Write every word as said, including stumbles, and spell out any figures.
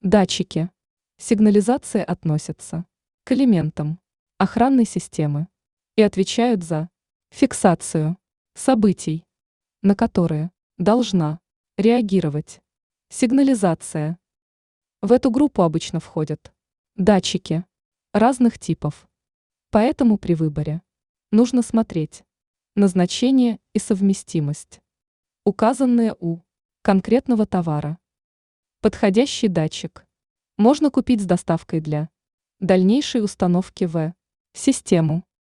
Датчики. Сигнализация относятся к элементам охранной системы и отвечают за фиксацию событий, на которые должна реагировать сигнализация. В эту группу обычно входят датчики разных типов. Поэтому при выборе нужно смотреть назначение и совместимость, указанные у конкретного товара. Подходящий датчик можно купить с доставкой для дальнейшей установки в систему.